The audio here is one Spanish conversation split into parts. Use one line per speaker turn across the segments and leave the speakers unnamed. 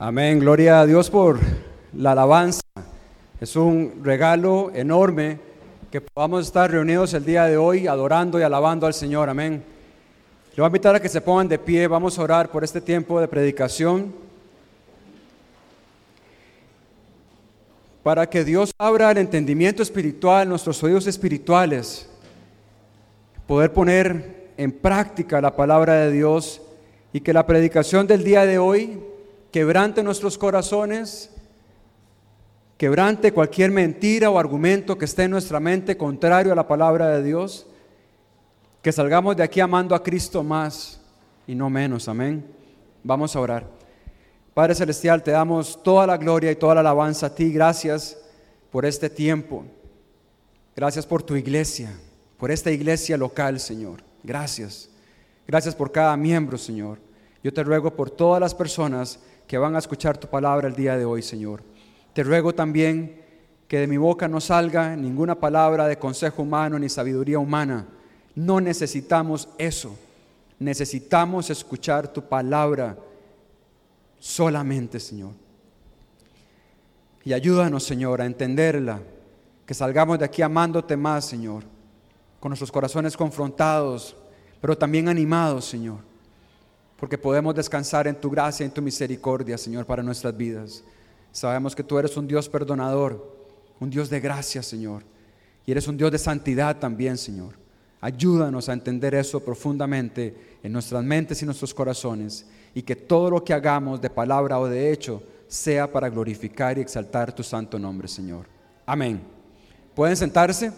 Amén, gloria a Dios por la alabanza. Es un regalo enorme que podamos estar reunidos el día de hoy adorando y alabando al Señor, amén. Le voy a invitar a que se pongan de pie, vamos a orar por este tiempo de predicación, para que Dios abra el entendimiento espiritual, nuestros oídos espirituales, poder poner en práctica la palabra de Dios y que la predicación del día de hoy quebrante nuestros corazones, quebrante cualquier mentira o argumento que esté en nuestra mente contrario a la palabra de Dios, que salgamos de aquí amando a Cristo más y no menos, amén. Vamos a orar. Padre Celestial, te damos toda la gloria y toda la alabanza a ti. Gracias por este tiempo, gracias por tu iglesia, por esta iglesia local, Señor. Gracias por cada miembro, Señor. Yo te ruego por todas las personas que van a escuchar tu palabra el día de hoy, Señor. Te ruego también que de mi boca no salga ninguna palabra de consejo humano ni sabiduría humana. No necesitamos eso. Necesitamos escuchar tu palabra solamente, Señor. Y ayúdanos, Señor, a entenderla, que salgamos de aquí amándote más, Señor, con nuestros corazones confrontados, pero también animados, Señor, porque podemos descansar en tu gracia y en tu misericordia, Señor, para nuestras vidas. Sabemos que tú eres un Dios perdonador, un Dios de gracia, Señor, y eres un Dios de santidad también, Señor. Ayúdanos a entender eso profundamente en nuestras mentes y nuestros corazones, y que todo lo que hagamos de palabra o de hecho sea para glorificar y exaltar tu santo nombre, Señor. Amén. ¿Pueden sentarse?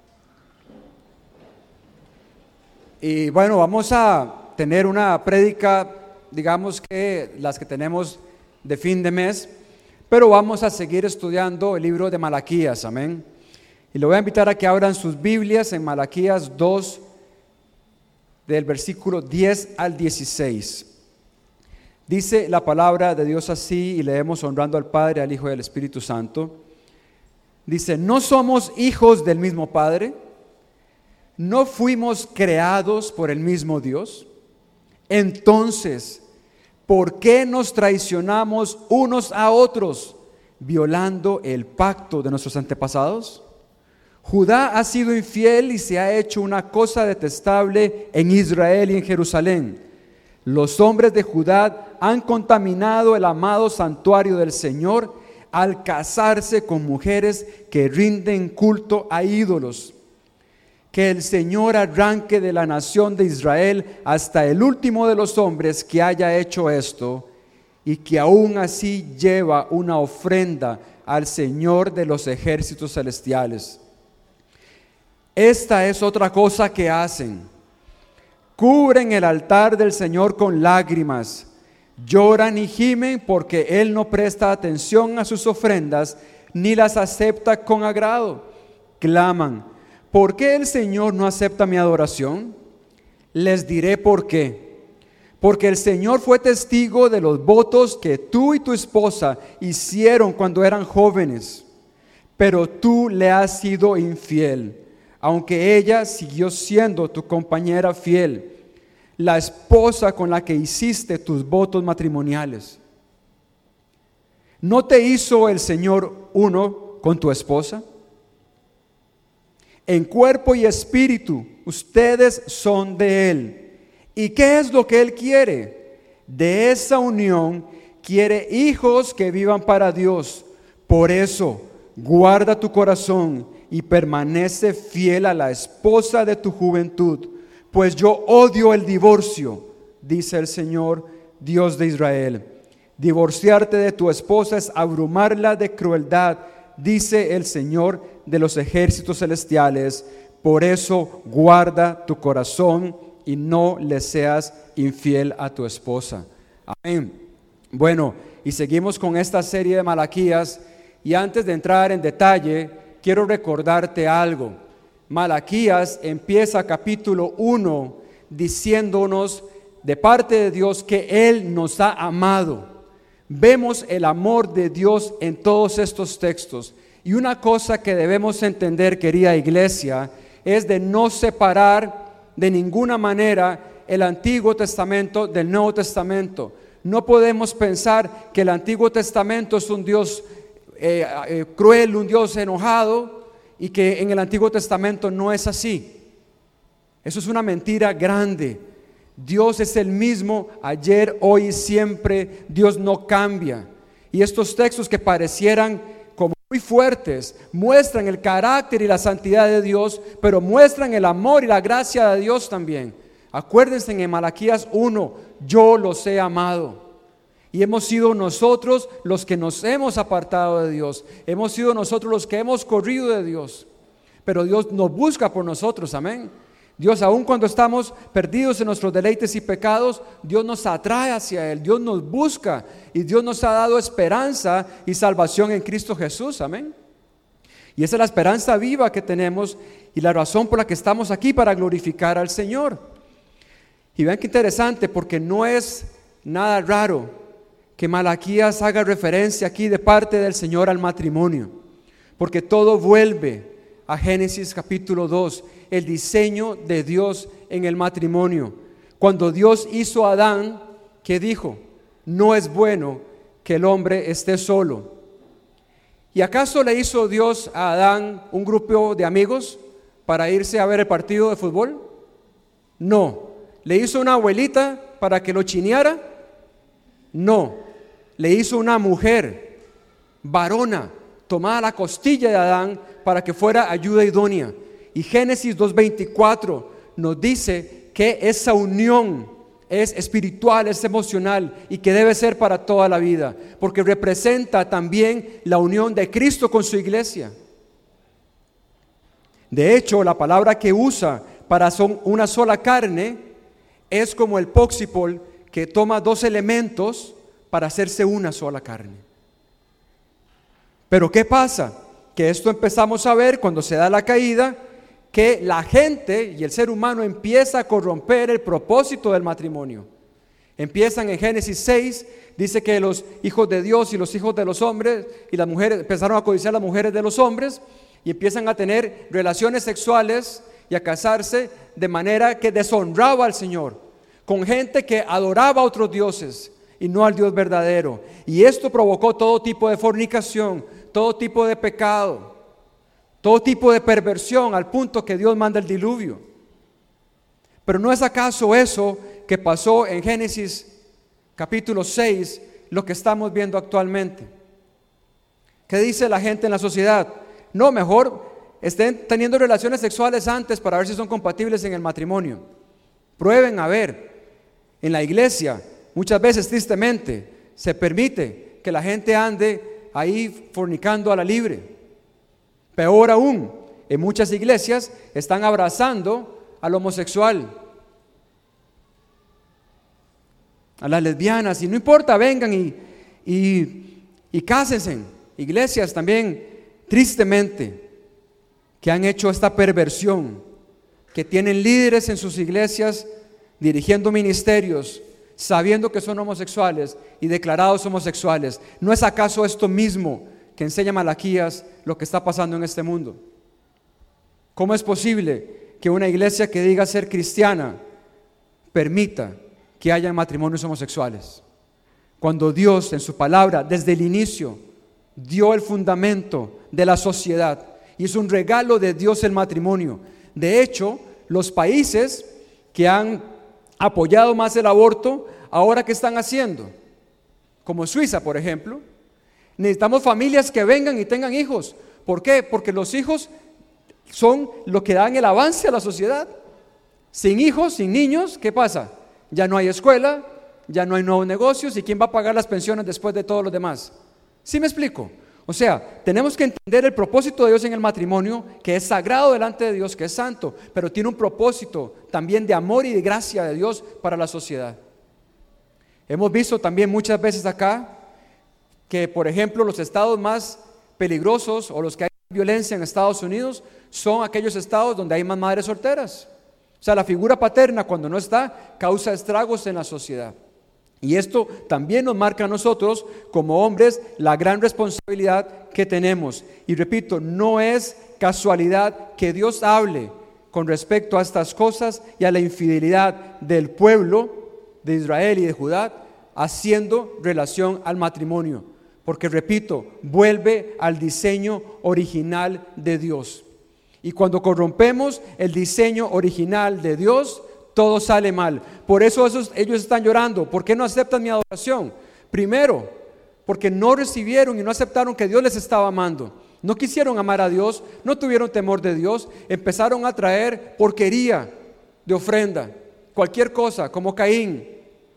Y bueno, vamos a tener una prédica, digamos que las que tenemos de fin de mes, pero vamos a seguir estudiando el libro de Malaquías, amén. Y le voy a invitar a que abran sus Biblias en Malaquías 2, del versículo 10 al 16. Dice la palabra de Dios así, y leemos honrando al Padre, al Hijo y al Espíritu Santo. Dice: ¿no somos hijos del mismo Padre? ¿No fuimos creados por el mismo Dios? Entonces, ¿por qué nos traicionamos unos a otros, violando el pacto de nuestros antepasados? Judá ha sido infiel y se ha hecho una cosa detestable en Israel y en Jerusalén. Los hombres de Judá han contaminado el amado santuario del Señor al casarse con mujeres que rinden culto a ídolos. Que el Señor arranque de la nación de Israel hasta el último de los hombres que haya hecho esto, y que aún así lleva una ofrenda al Señor de los ejércitos celestiales. Esta es otra cosa que hacen: cubren el altar del Señor con lágrimas, lloran y gimen porque Él no presta atención a sus ofrendas ni las acepta con agrado. Claman: ¿por qué el Señor no acepta mi adoración? Les diré por qué. Porque el Señor fue testigo de los votos que tú y tu esposa hicieron cuando eran jóvenes, pero tú le has sido infiel, aunque ella siguió siendo tu compañera fiel, la esposa con la que hiciste tus votos matrimoniales. ¿No te hizo el Señor uno con tu esposa? En cuerpo y espíritu ustedes son de Él. ¿Y qué es lo que Él quiere? De esa unión quiere hijos que vivan para Dios. Por eso, guarda tu corazón y permanece fiel a la esposa de tu juventud, pues yo odio el divorcio, dice el Señor, Dios de Israel. Divorciarte de tu esposa es abrumarla de crueldad, dice el Señor de los ejércitos celestiales. Por eso guarda tu corazón y no le seas infiel a tu esposa. Amén. Bueno, y seguimos con esta serie de Malaquías, y antes de entrar en detalle, quiero recordarte algo. Malaquías empieza capítulo 1 diciéndonos de parte de Dios que Él nos ha amado. Vemos el amor de Dios en todos estos textos. Y una cosa que debemos entender, querida iglesia, es de no separar de ninguna manera el Antiguo Testamento del Nuevo Testamento. No podemos pensar que el Antiguo Testamento es un Dios cruel, un Dios enojado, y que en el Antiguo Testamento no es así. Eso es una mentira grande. Dios es el mismo ayer, hoy y siempre. Dios no cambia. Y estos textos que parecieran como muy fuertes muestran el carácter y la santidad de Dios, pero muestran el amor y la gracia de Dios también. Acuérdense en Malaquías 1, yo los he amado. Y hemos sido nosotros los que nos hemos apartado de Dios. Hemos sido nosotros los que hemos corrido de Dios. Pero Dios nos busca por nosotros, amén. Dios, aun cuando estamos perdidos en nuestros deleites y pecados, Dios nos atrae hacia Él, Dios nos busca y Dios nos ha dado esperanza y salvación en Cristo Jesús, amén. Y esa es la esperanza viva que tenemos y la razón por la que estamos aquí, para glorificar al Señor. Y vean qué interesante, porque no es nada raro que Malaquías haga referencia aquí de parte del Señor al matrimonio, porque todo vuelve a Génesis capítulo 2, el diseño de Dios en el matrimonio. Cuando Dios hizo a Adán, ¿qué dijo? No es bueno que el hombre esté solo. ¿Y acaso le hizo Dios a Adán un grupo de amigos para irse a ver el partido de fútbol? No. ¿Le hizo una abuelita para que lo chineara? No. Le hizo una mujer varona tomada la costilla de Adán para que fuera ayuda idónea. Y Génesis 2:24 nos dice que esa unión es espiritual, es emocional y que debe ser para toda la vida, porque representa también la unión de Cristo con su iglesia. De hecho, la palabra que usa para son una sola carne es como el póxipol que toma dos elementos para hacerse una sola carne. Pero ¿qué pasa? Que esto empezamos a ver cuando se da la caída, que la gente y el ser humano empieza a corromper el propósito del matrimonio. Empiezan en Génesis 6, dice que los hijos de Dios y los hijos de los hombres y las mujeres empezaron a codiciar a las mujeres de los hombres y empiezan a tener relaciones sexuales y a casarse de manera que deshonraba al Señor, con gente que adoraba a otros dioses y no al Dios verdadero. Y esto provocó todo tipo de fornicación, todo tipo de pecado, todo tipo de perversión, al punto que Dios manda el diluvio. Pero ¿no es acaso eso que pasó en Génesis capítulo 6 lo que estamos viendo actualmente? ¿Qué dice la gente en la sociedad? No, mejor estén teniendo relaciones sexuales antes para ver si son compatibles en el matrimonio. Prueben a ver. En la iglesia, muchas veces tristemente, se permite que la gente ande ahí fornicando a la libre. Peor aún, en muchas iglesias están abrazando al homosexual, a las lesbianas, y no importa, vengan y cásense. Iglesias también, tristemente, que han hecho esta perversión, que tienen líderes en sus iglesias dirigiendo ministerios, sabiendo que son homosexuales y declarados homosexuales. ¿No es acaso esto mismo que enseña Malaquías lo que está pasando en este mundo? ¿Cómo es posible que una iglesia que diga ser cristiana permita que haya matrimonios homosexuales? Cuando Dios en su palabra desde el inicio dio el fundamento de la sociedad y es un regalo de Dios el matrimonio. De hecho, los países que han apoyado más el aborto, ahora ¿qué están haciendo? Como Suiza, por ejemplo. Necesitamos familias que vengan y tengan hijos. ¿Por qué? Porque los hijos son lo que dan el avance a la sociedad. Sin hijos, sin niños, ¿qué pasa? Ya no hay escuela, ya no hay nuevos negocios, ¿y quién va a pagar las pensiones después de todos los demás? ¿Sí me explico? O sea, tenemos que entender el propósito de Dios en el matrimonio, que es sagrado delante de Dios, que es santo, pero tiene un propósito también de amor y de gracia de Dios para la sociedad. Hemos visto también muchas veces acá que, por ejemplo, los estados más peligrosos o los que hay violencia en Estados Unidos son aquellos estados donde hay más madres solteras. O sea, la figura paterna, cuando no está, causa estragos en la sociedad. Y esto también nos marca a nosotros como hombres la gran responsabilidad que tenemos. Y repito, no es casualidad que Dios hable con respecto a estas cosas y a la infidelidad del pueblo de Israel y de Judá haciendo relación al matrimonio. Porque repito, vuelve al diseño original de Dios. Y cuando corrompemos el diseño original de Dios, todo sale mal. Por eso ellos están llorando. ¿Por qué no aceptan mi adoración? Primero, porque no recibieron y no aceptaron que Dios les estaba amando. No quisieron amar a Dios, no tuvieron temor de Dios, empezaron a traer porquería de ofrenda, cualquier cosa, como Caín,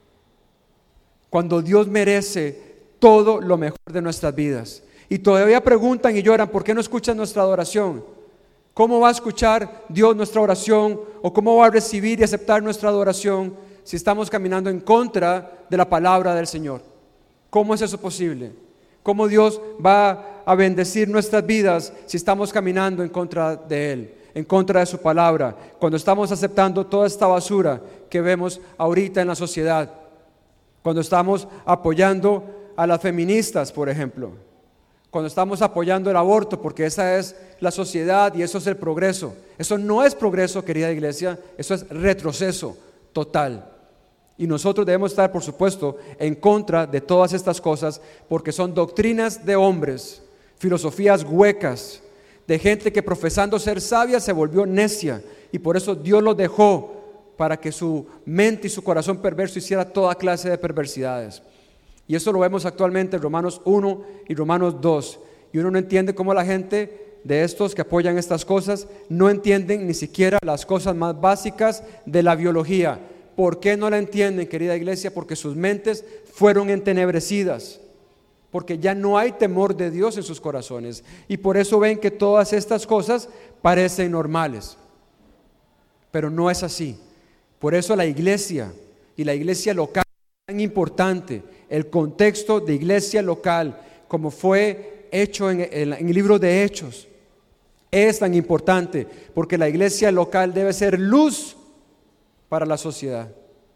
cuando Dios merece todo lo mejor de nuestras vidas. Y todavía preguntan y lloran, ¿por qué no escuchan nuestra adoración? ¿Cómo va a escuchar Dios nuestra oración? ¿O cómo va a recibir y aceptar nuestra adoración si estamos caminando en contra de la palabra del Señor? ¿Cómo es eso posible? ¿Cómo Dios va a bendecir nuestras vidas si estamos caminando en contra de Él, en contra de su palabra, cuando estamos aceptando toda esta basura que vemos ahorita en la sociedad? Cuando estamos apoyando a las feministas, por ejemplo, cuando estamos apoyando el aborto, porque esa es la sociedad y eso es el progreso. Eso no es progreso, querida iglesia, eso es retroceso total. Y nosotros debemos estar, por supuesto, en contra de todas estas cosas, porque son doctrinas de hombres, filosofías huecas, de gente que profesando ser sabia se volvió necia, y por eso Dios los dejó para que su mente y su corazón perverso hiciera toda clase de perversidades. Y eso lo vemos actualmente en Romanos 1 y Romanos 2, y uno no entiende cómo la gente de estos que apoyan estas cosas no entienden ni siquiera las cosas más básicas de la biología. ¿Por qué no la entienden, querida iglesia? Porque sus mentes fueron entenebrecidas, porque ya no hay temor de Dios en sus corazones, y por eso ven que todas estas cosas parecen normales, pero no es así. Por eso la iglesia y la iglesia local es tan importante, el contexto de iglesia local, como fue hecho en el libro de Hechos, es tan importante, porque la iglesia local debe ser luz para la sociedad.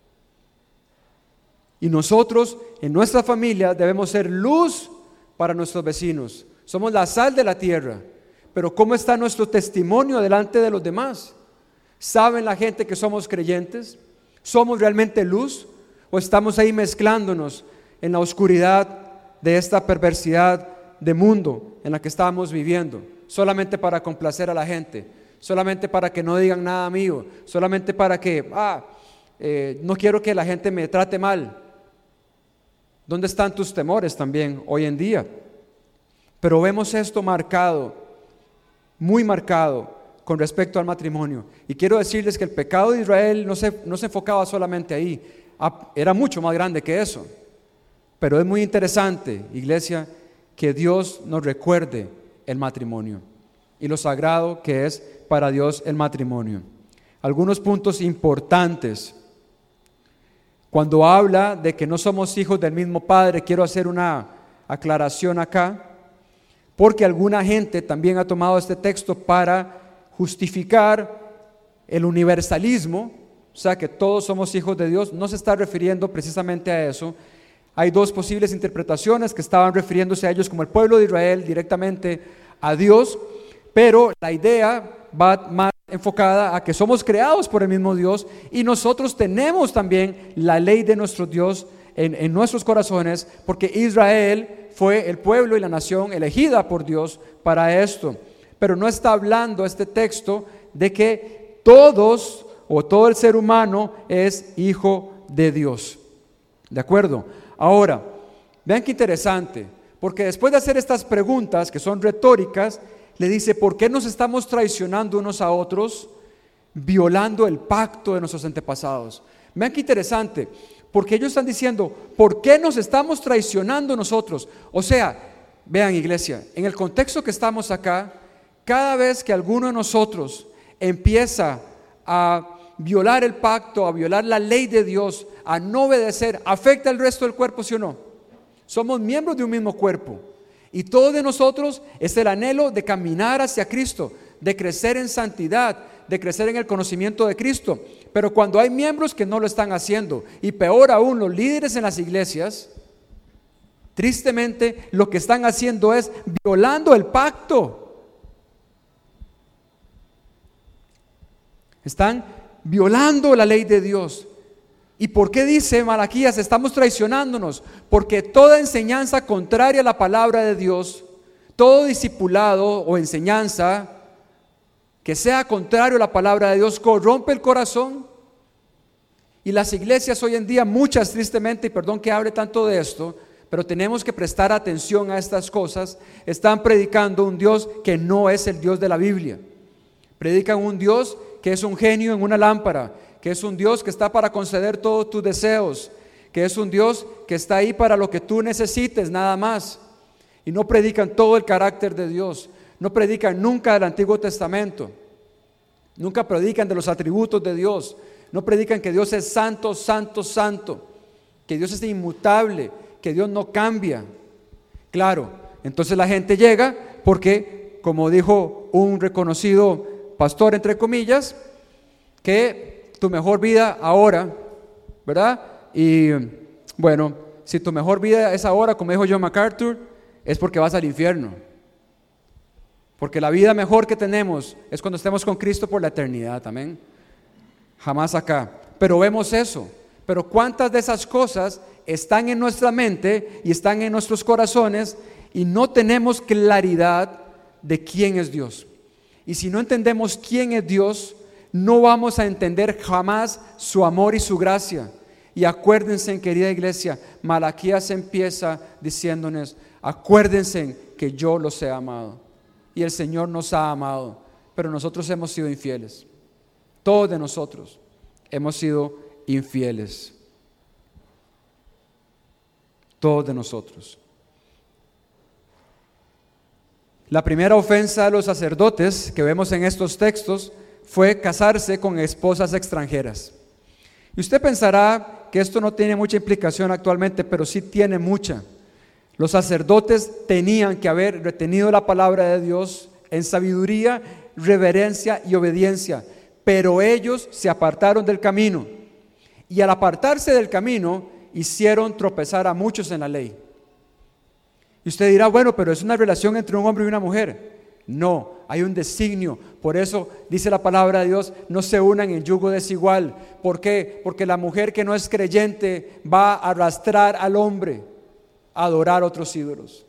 Y nosotros en nuestra familia debemos ser luz para nuestros vecinos. Somos la sal de la tierra. Pero ¿cómo está nuestro testimonio delante de los demás? ¿Saben la gente que somos creyentes? ¿Somos realmente luz? ¿O estamos ahí mezclándonos en la oscuridad de esta perversidad de mundo en la que estamos viviendo, solamente para complacer a la gente, solamente para que no digan nada mío, solamente para que no quiero que la gente me trate mal? ¿Dónde están tus temores también hoy en día? Pero vemos esto marcado, muy marcado con respecto al matrimonio. Y quiero decirles que el pecado de Israel no se enfocaba solamente ahí, era mucho más grande que eso. Pero es muy interesante, iglesia, que Dios nos recuerde el matrimonio y lo sagrado que es para Dios el matrimonio. Algunos puntos importantes. Cuando habla de que no somos hijos del mismo Padre, quiero hacer una aclaración acá, porque alguna gente también ha tomado este texto para justificar el universalismo, o sea que todos somos hijos de Dios. No se está refiriendo precisamente a eso. Hay dos posibles interpretaciones que estaban refiriéndose a ellos como el pueblo de Israel, directamente a Dios, pero la idea va más enfocada a que somos creados por el mismo Dios y nosotros tenemos también la ley de nuestro Dios en nuestros corazones, porque Israel fue el pueblo y la nación elegida por Dios para esto. Pero no está hablando este texto de que todos o todo el ser humano es hijo de Dios. ¿De acuerdo? Ahora, vean qué interesante, porque después de hacer estas preguntas que son retóricas, le dice, ¿por qué nos estamos traicionando unos a otros, violando el pacto de nuestros antepasados? Vean qué interesante, porque ellos están diciendo, ¿por qué nos estamos traicionando nosotros? O sea, vean iglesia, en el contexto que estamos acá, cada vez que alguno de nosotros empieza a violar el pacto, a violar la ley de Dios, a no obedecer, afecta al resto del cuerpo, ¿sí o no? Somos miembros de un mismo cuerpo. Y todo de nosotros es el anhelo de caminar hacia Cristo, de crecer en santidad, de crecer en el conocimiento de Cristo. Pero cuando hay miembros que no lo están haciendo, y peor aún los líderes en las iglesias, tristemente lo que están haciendo es violando el pacto. Están violando la ley de Dios. ¿Y por qué dice Malaquías? Estamos traicionándonos, porque toda enseñanza contraria a la palabra de Dios, todo discipulado o enseñanza que sea contrario a la palabra de Dios, corrompe el corazón. Y las iglesias hoy en día, muchas tristemente, y perdón que hable tanto de esto, pero tenemos que prestar atención a estas cosas, están predicando un Dios que no es el Dios de la Biblia. Predican un Dios que es un genio en una lámpara, que es un Dios que está para conceder todos tus deseos, que es un Dios que está ahí para lo que tú necesites, nada más. Y no predican todo el carácter de Dios, no predican nunca del Antiguo Testamento, nunca predican de los atributos de Dios, no predican que Dios es santo, santo, santo, que Dios es inmutable, que Dios no cambia. Claro, entonces la gente llega porque, como dijo un reconocido pastor, entre comillas, que tu mejor vida ahora, ¿verdad? Y bueno, si tu mejor vida es ahora, como dijo John MacArthur, es porque vas al infierno. Porque la vida mejor que tenemos es cuando estemos con Cristo por la eternidad, amén. Jamás acá. Pero vemos eso. Pero ¿cuántas de esas cosas están en nuestra mente y están en nuestros corazones y no tenemos claridad de quién es Dios? Y si no entendemos quién es Dios, no vamos a entender jamás su amor y su gracia. Y acuérdense, querida iglesia, Malaquías empieza diciéndonos: acuérdense que yo los he amado. Y el Señor nos ha amado, pero nosotros hemos sido infieles. Todos de nosotros hemos sido infieles. Todos de nosotros. La primera ofensa a los sacerdotes que vemos en estos textos fue casarse con esposas extranjeras. Y usted pensará que esto no tiene mucha implicación actualmente, pero sí tiene mucha. Los sacerdotes tenían que haber retenido la palabra de Dios en sabiduría, reverencia y obediencia, pero ellos se apartaron del camino, y al apartarse del camino hicieron tropezar a muchos en la ley. Y usted dirá: bueno, pero es una relación entre un hombre y una mujer. No, hay un designio. Por eso dice la palabra de Dios: no se unan en yugo desigual. ¿Por qué? Porque la mujer que no es creyente va a arrastrar al hombre a adorar otros ídolos.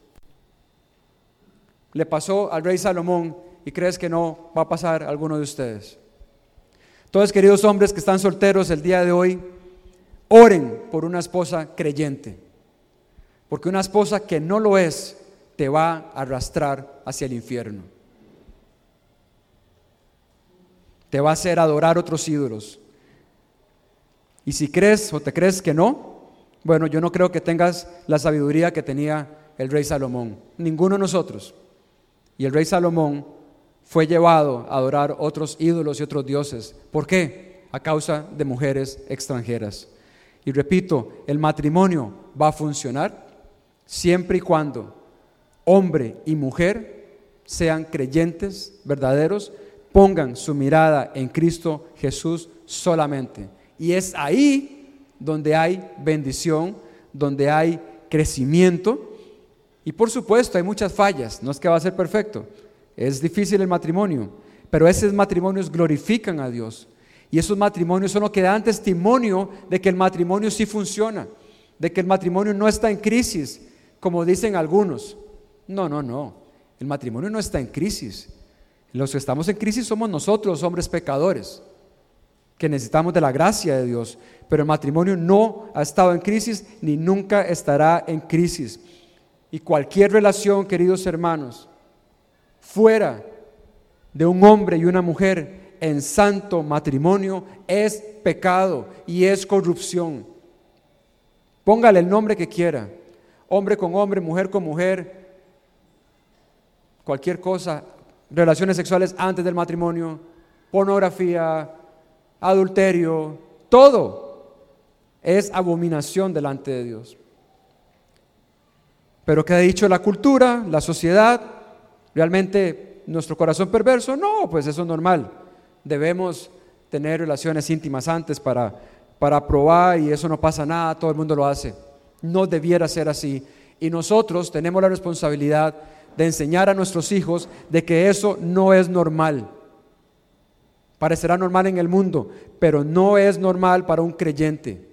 Le pasó al rey Salomón, y crees que no va a pasar a alguno de ustedes. Entonces, queridos hombres que están solteros el día de hoy, oren por una esposa creyente, porque una esposa que no lo es te va a arrastrar hacia el infierno, te va a hacer adorar otros ídolos. Y si crees o te crees que no, bueno, yo no creo que tengas la sabiduría que tenía el rey Salomón, ninguno de nosotros. Y el rey Salomón fue llevado a adorar otros ídolos y otros dioses. ¿Por qué? A causa de mujeres extranjeras. Y repito, el matrimonio va a funcionar siempre y cuando hombre y mujer sean creyentes verdaderos, pongan su mirada en Cristo Jesús solamente. Y es ahí donde hay bendición, donde hay crecimiento. Y por supuesto hay muchas fallas, no es que va a ser perfecto, es difícil el matrimonio, pero esos matrimonios glorifican a Dios, y esos matrimonios son los que dan testimonio de que el matrimonio sí funciona, de que el matrimonio no está en crisis, como dicen algunos. No, el matrimonio no está en crisis. Los que estamos en crisis somos nosotros, hombres pecadores, que necesitamos de la gracia de Dios, pero el matrimonio no ha estado en crisis ni nunca estará en crisis. Y cualquier relación, queridos hermanos, fuera de un hombre y una mujer en santo matrimonio es pecado y es corrupción. Póngale el nombre que quiera, hombre con hombre, mujer con mujer, cualquier cosa, relaciones sexuales antes del matrimonio, pornografía, adulterio, todo es abominación delante de Dios. Pero ¿qué ha dicho la cultura, la sociedad? ¿Realmente nuestro corazón perverso? No, pues eso es normal. Debemos tener relaciones íntimas antes para probar, y eso no pasa nada, todo el mundo lo hace. No debiera ser así. Y nosotros tenemos la responsabilidad de enseñar a nuestros hijos de que eso no es normal. Parecerá normal en el mundo, pero no es normal para un creyente.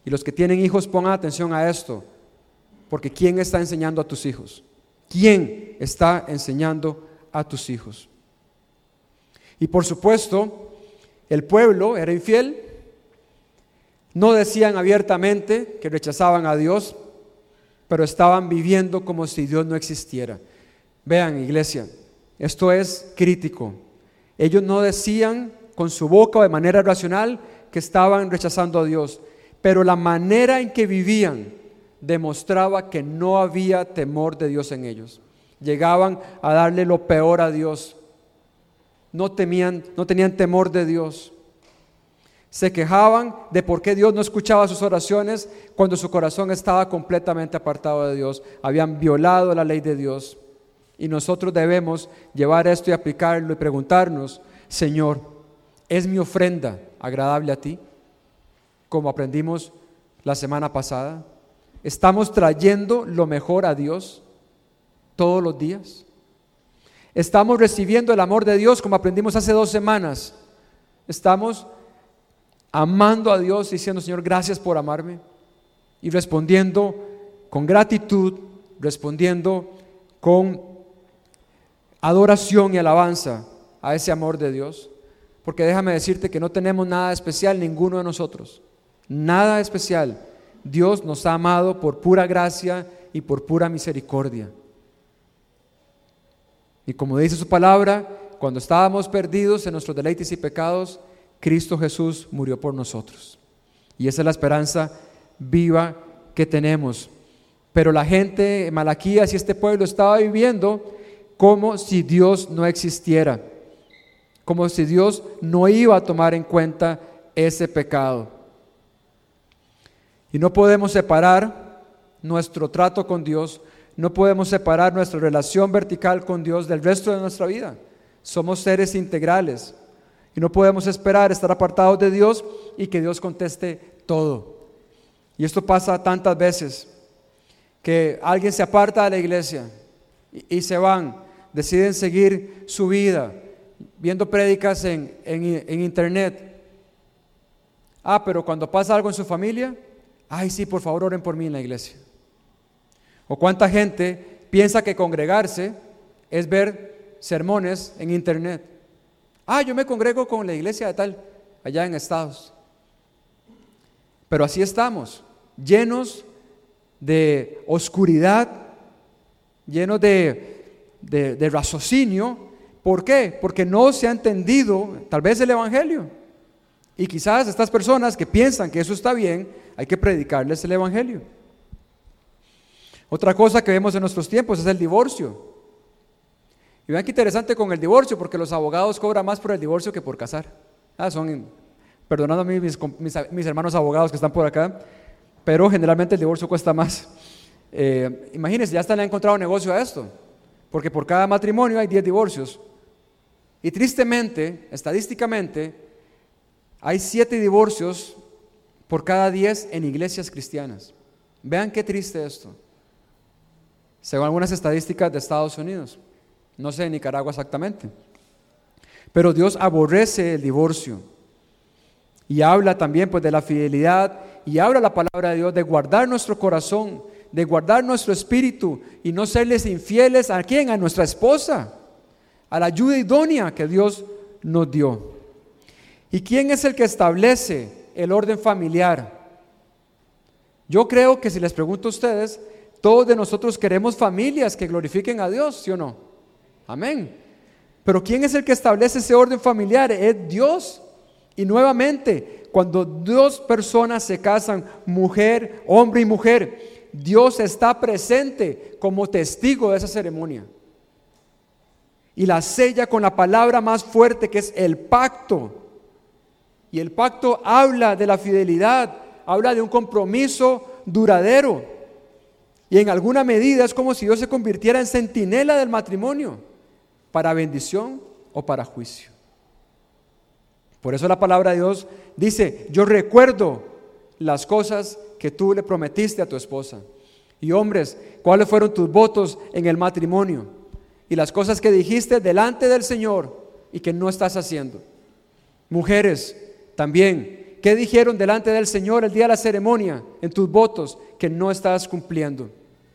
Y los que tienen hijos, pongan atención a esto, porque ¿quién está enseñando a tus hijos? ¿Quién está enseñando a tus hijos? Y por supuesto, el pueblo era infiel. No decían abiertamente que rechazaban a Dios, pero estaban viviendo como si Dios no existiera. Vean, iglesia, esto es crítico. Ellos no decían con su boca o de manera racional que estaban rechazando a Dios, pero la manera en que vivían demostraba que no había temor de Dios en ellos. Llegaban a darle lo peor a Dios. No tenían temor de Dios. Se quejaban de por qué Dios no escuchaba sus oraciones cuando su corazón estaba completamente apartado de Dios. Habían violado la ley de Dios. Y nosotros debemos llevar esto y aplicarlo y preguntarnos: Señor, ¿es mi ofrenda agradable a ti? Como aprendimos la semana pasada. ¿Estamos trayendo lo mejor a Dios todos los días? ¿Estamos recibiendo el amor de Dios como aprendimos hace 2 semanas? ¿Estamos amando a Dios diciendo: Señor, gracias por amarme? Y respondiendo con gratitud, respondiendo con adoración y alabanza a ese amor de Dios. Porque déjame decirte que no tenemos nada especial ninguno de nosotros. Nada especial. Dios nos ha amado por pura gracia y por pura misericordia. Y como dice su palabra, cuando estábamos perdidos en nuestros deleites y pecados, Cristo Jesús murió por nosotros. Y esa es la esperanza viva que tenemos. Pero la gente, Malaquías y este pueblo, estaba viviendo como si Dios no existiera, como si Dios no iba a tomar en cuenta ese pecado. Y no podemos separar nuestro trato con Dios, no podemos separar nuestra relación vertical con Dios del resto de nuestra vida. Somos seres integrales y no podemos esperar estar apartados de Dios y que Dios conteste todo. Y esto pasa tantas veces, que alguien se aparta de la iglesia y se van, deciden seguir su vida viendo prédicas en internet. Pero cuando pasa algo en su familia, ay sí, por favor oren por mí en la iglesia. O cuánta gente piensa que congregarse es ver sermones en internet. Yo me congrego con la iglesia de tal, allá en Estados. Pero así estamos, llenos de oscuridad, llenos de raciocinio. ¿Por qué? Porque no se ha entendido tal vez el evangelio. Y quizás estas personas que piensan que eso está bien, hay que predicarles el evangelio. Otra cosa que vemos en nuestros tiempos es el divorcio. Y vean qué interesante con el divorcio, porque los abogados cobran más por el divorcio que por casar. Perdonando a mí mis hermanos abogados que están por acá, pero generalmente el divorcio cuesta más. Imagínense, ya hasta le han encontrado negocio a esto, porque por cada matrimonio hay 10 divorcios. Y tristemente, estadísticamente, hay 7 divorcios por cada 10 en iglesias cristianas. Vean qué triste esto, según algunas estadísticas de Estados Unidos. No sé en Nicaragua exactamente, pero Dios aborrece el divorcio y habla también pues de la fidelidad, y habla la palabra de Dios de guardar nuestro corazón, de guardar nuestro espíritu y no serles infieles. ¿A quién? A nuestra esposa, a la ayuda idónea que Dios nos dio. ¿Y quién es el que establece el orden familiar? Yo creo que si les pregunto a ustedes, todos de nosotros queremos familias que glorifiquen a Dios, ¿sí o no? Amén. Pero ¿quién es el que establece ese orden familiar? Es Dios. Y nuevamente, cuando 2 personas se casan, mujer, hombre y mujer, Dios está presente como testigo de esa ceremonia. Y la sella con la palabra más fuerte, que es el pacto. Y el pacto habla de la fidelidad, habla de un compromiso duradero. Y en alguna medida es como si Dios se convirtiera en centinela del matrimonio, para bendición o para juicio. Por eso la palabra de Dios dice: yo recuerdo las cosas que tú le prometiste a tu esposa. Y hombres, ¿cuáles fueron tus votos en el matrimonio? Y las cosas que dijiste delante del Señor y que no estás haciendo. Mujeres, también, ¿Qué dijeron delante del Señor el día de la ceremonia en tus votos que no estás cumpliendo?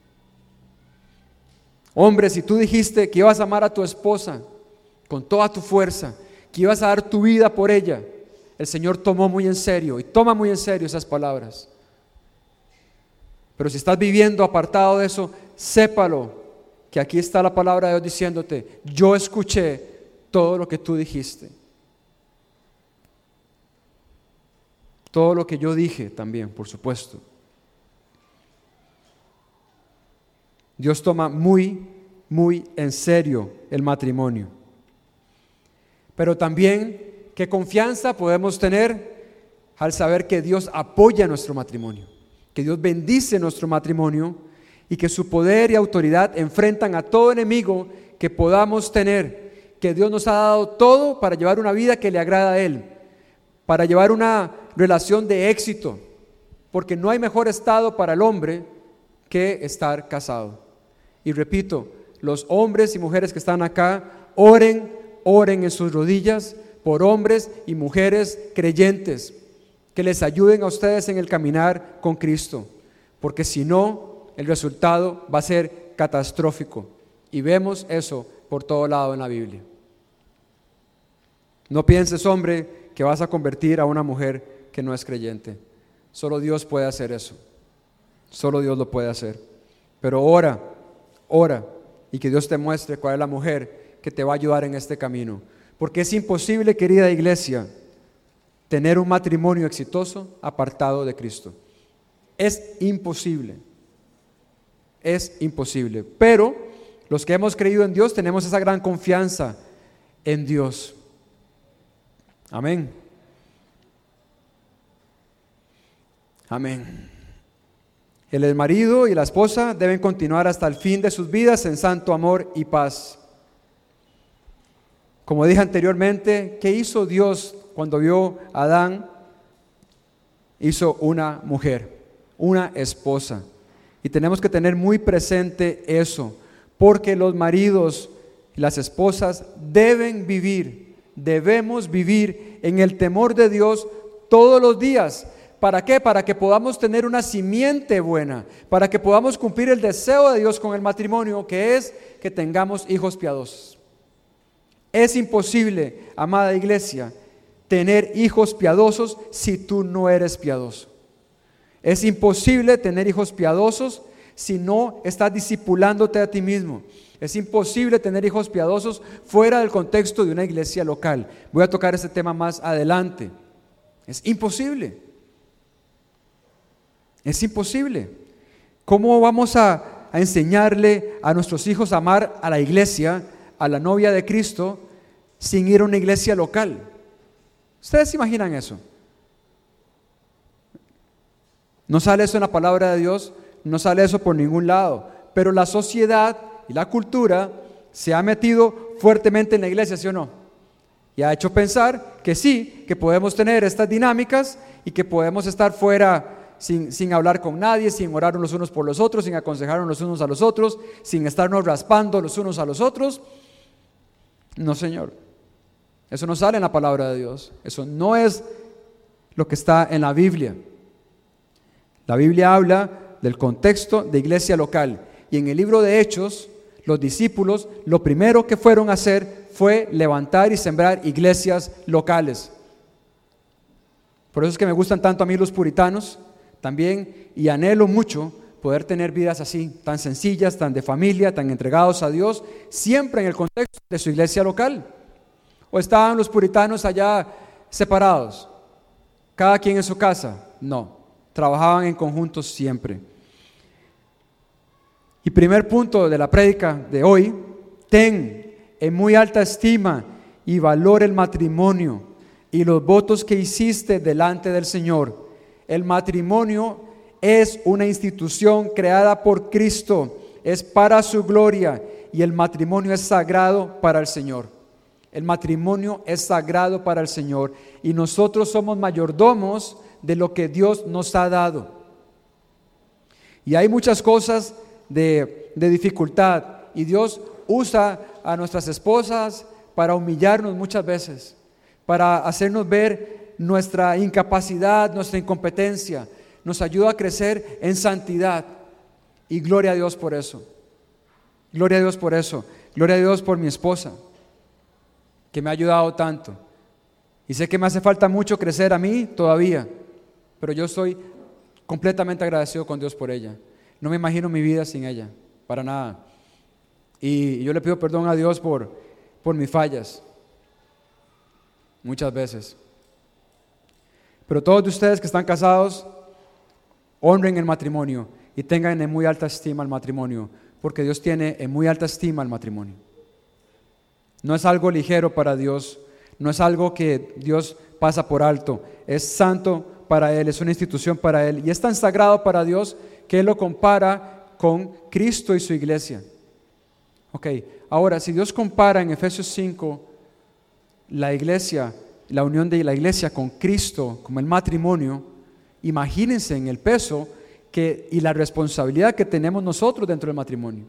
Hombre, si tú dijiste que ibas a amar a tu esposa con toda tu fuerza, que ibas a dar tu vida por ella, el Señor tomó muy en serio y toma muy en serio esas palabras. Pero si estás viviendo apartado de eso, sépalo que aquí está la palabra de Dios diciéndote: yo escuché todo lo que tú dijiste. Todo lo que yo dije también, por supuesto. Dios toma muy, muy en serio el matrimonio. Pero también, ¿qué confianza podemos tener al saber que Dios apoya nuestro matrimonio? Que Dios bendice nuestro matrimonio y que su poder y autoridad enfrentan a todo enemigo que podamos tener. Que Dios nos ha dado todo para llevar una vida que le agrada a Él, para llevar una relación de éxito, porque no hay mejor estado para el hombre que estar casado. Y repito, los hombres y mujeres que están acá, oren en sus rodillas por hombres y mujeres creyentes que les ayuden a ustedes en el caminar con Cristo, porque si no, el resultado va a ser catastrófico, y vemos eso por todo lado en la Biblia. No pienses, hombre, que vas a convertir a una mujer que no es creyente. Solo Dios puede hacer eso. Solo Dios lo puede hacer. Pero ora, y que Dios te muestre cuál es la mujer que te va a ayudar en este camino. Porque es imposible, querida iglesia, tener un matrimonio exitoso apartado de Cristo. Es imposible. Es imposible. Pero los que hemos creído en Dios tenemos esa gran confianza en Dios. Amén. Amén. El marido y la esposa deben continuar hasta el fin de sus vidas en santo amor y paz. Como dije anteriormente, ¿qué hizo Dios cuando vio a Adán? Hizo una mujer, una esposa. Y tenemos que tener muy presente eso, porque los maridos y las esposas debemos vivir en el temor de Dios todos los días. ¿Para qué? Para que podamos tener una simiente buena, para que podamos cumplir el deseo de Dios con el matrimonio, que es que tengamos hijos piadosos. Es imposible, amada iglesia, tener hijos piadosos si tú no eres piadoso. Es imposible tener hijos piadosos si no estás discipulándote a ti mismo. Es imposible tener hijos piadosos fuera del contexto de una iglesia local. Voy a tocar este tema más adelante. Es imposible. Es imposible. ¿Cómo vamos a enseñarle a nuestros hijos a amar a la iglesia, a la novia de Cristo, sin ir a una iglesia local? ¿Ustedes se imaginan eso? No sale eso en la palabra de Dios, no sale eso por ningún lado, pero la sociedad y la cultura se ha metido fuertemente en la iglesia, ¿sí o no? Y ha hecho pensar que sí, que podemos tener estas dinámicas y que podemos estar fuera sin hablar con nadie, sin orar los unos por los otros, sin aconsejarnos los unos a los otros, sin estarnos raspando los unos a los otros. No, Señor, eso no sale en la palabra de Dios. Eso no es lo que está en la Biblia. La Biblia habla del contexto de iglesia local, y en el libro de Hechos, los discípulos lo primero que fueron a hacer fue levantar y sembrar iglesias locales. Por eso es que me gustan tanto a mí los puritanos también, y anhelo mucho poder tener vidas así, tan sencillas, tan de familia, tan entregados a Dios, siempre en el contexto de su iglesia local. ¿O estaban los puritanos allá separados, cada quien en su casa? No, trabajaban en conjunto siempre. Y primer punto de la prédica de hoy: ten en muy alta estima y valor el matrimonio y los votos que hiciste delante del Señor. El matrimonio es una institución creada por Cristo, es para su gloria, y el matrimonio es sagrado para el Señor. El matrimonio es sagrado para el Señor, y nosotros somos mayordomos de lo que Dios nos ha dado. Y hay muchas cosas de dificultad, y Dios usa a nuestras esposas para humillarnos muchas veces, para hacernos ver nuestra incapacidad, nuestra incompetencia. Nos ayuda a crecer en santidad. Y gloria a Dios por eso. Gloria a Dios por eso. Gloria a Dios por mi esposa, que me ha ayudado tanto. Y sé que me hace falta mucho crecer a mí todavía, pero yo estoy completamente agradecido con Dios por ella. No me imagino mi vida sin ella, para nada. Y yo le pido perdón a Dios por mis fallas, muchas veces. Pero todos de ustedes que están casados, honren el matrimonio y tengan en muy alta estima el matrimonio, porque Dios tiene en muy alta estima el matrimonio. No es algo ligero para Dios, no es algo que Dios pasa por alto, es santo para Él, es una institución para Él, y es tan sagrado para Dios que Él lo compara con Cristo y su iglesia. Ok, ahora si Dios compara en Efesios 5 la iglesia, la unión de la iglesia con Cristo como el matrimonio, imagínense en el peso y la responsabilidad que tenemos nosotros dentro del matrimonio.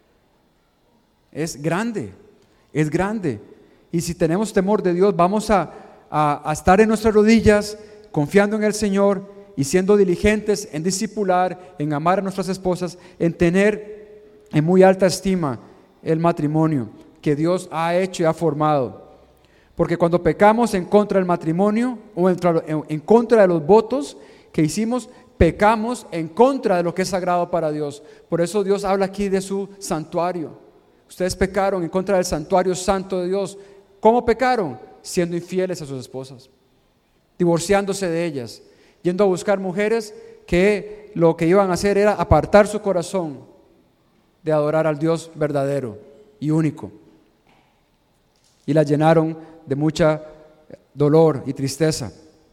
Es grande, es grande. Y si tenemos temor de Dios, vamos a estar en nuestras rodillas, confiando en el Señor y siendo diligentes en discipular, en amar a nuestras esposas, en tener en muy alta estima el matrimonio que Dios ha hecho y ha formado. Porque cuando pecamos en contra del matrimonio o en contra de los votos que hicimos, pecamos en contra de lo que es sagrado para Dios. Por eso Dios habla aquí de su santuario. Ustedes pecaron en contra del santuario santo de Dios. ¿Cómo pecaron? Siendo infieles a sus esposas, divorciándose de ellas, yendo a buscar mujeres que lo que iban a hacer era apartar su corazón de adorar al Dios verdadero y único. Y la llenaron de mucha dolor y tristeza.